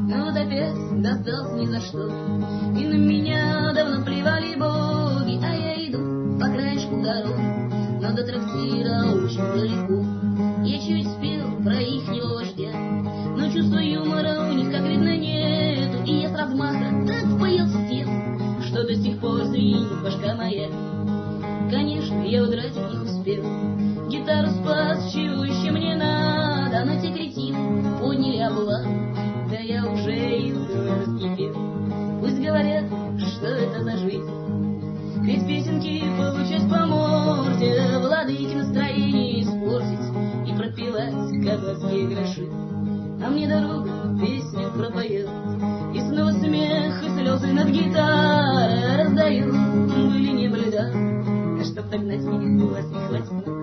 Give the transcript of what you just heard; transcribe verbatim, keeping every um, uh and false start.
но вот опять достался ни за что. И на меня давно плевали боги, а я иду по краешку дороги, но до трактира очень далеко. Я чуть спел про ихнего вождя, но чувства юмора у них, как видно, нету. И я с размаха так впоился в тему, что до сих пор звенит башка моя. Конечно, я удрать от них успел, гитару спас, чего еще мне надо. На те кретины подняли облаву, да я уже и раскипел. Пусть говорят, что это за жизнь, ведь песенки получать по морде, владыки настроение испортить и пропилать кабацкие гроши. А мне дорога песню пропоет, и снова смех и слезы над гитарой раздают. Были не были, да, а чтоб догнать меня, у вас не хватит.